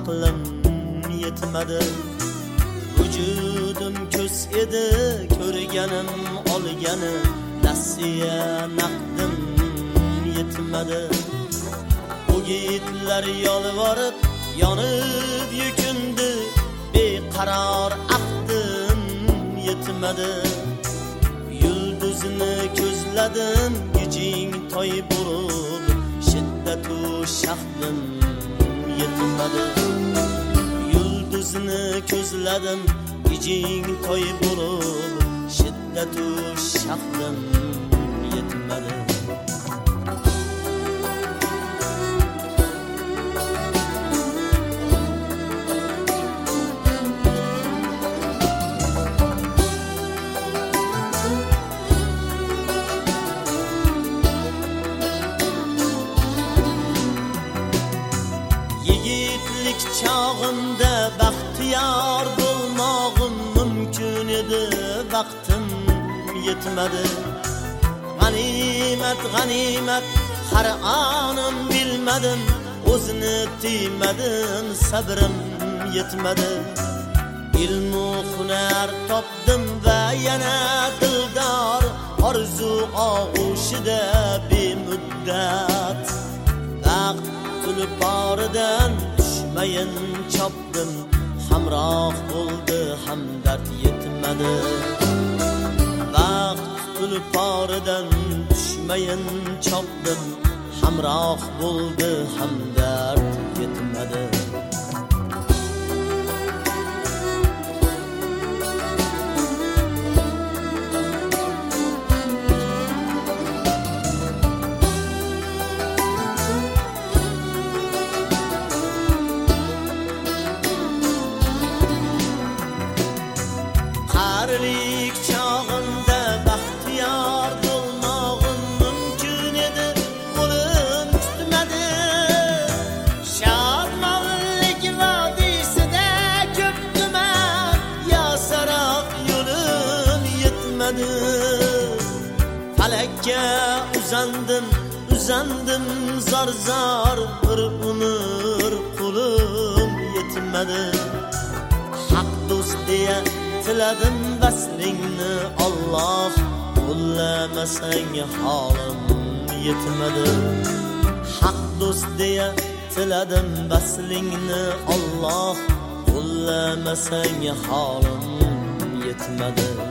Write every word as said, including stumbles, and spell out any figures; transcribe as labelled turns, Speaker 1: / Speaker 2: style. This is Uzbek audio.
Speaker 1: aqlim yetmadi. Vücudum köz edi, ko'rganim olganim, nasiya naqdim yetmadi. O yigitlar yolvorib, yonib yukindi, beqaror aqdim yetmadi. Yulduzni ko'zladim, gijing toy bo'lib, shiddatu shahdim yetmadi. Yulduzni ko'zladim, gijing toy bo'lib, shiddatu shahdim yetmadi. Yigitlik chog'imda baxtiyor bo'lmog'im mumkin edi, vaqtim yetmadi. G'animat g'animat har onim bilmadim, o'zini tiymadim, sabrim yetmadi. Ilm u hunar topdim va yana dildor, orzu og'ushida bemuddat. Vaqt tulporidan tushmayin chopdim, hamroh bo'ldi hamdard yetmadi. Vaqt tulporidan tushmayin chopdim, hamroh bo'ldi hamdard yetmadi. Qarilik chog'imda baxtiyor bo'lmog'im mumkin edi, qo'lim tutmadi. Shodmonlik vodiysida ko'pdiman, yo saroq yo'lim yetmadi. Falakka uzandim, uzandim zor zor, bir umr qo'lim yetmadi. Haq do'st deya tiladim vaslingni, Alloh qo'llamasang holim yetmadi. Haq do'st deya tiladim vaslingni, Alloh qo'llamasang holim yetmadi.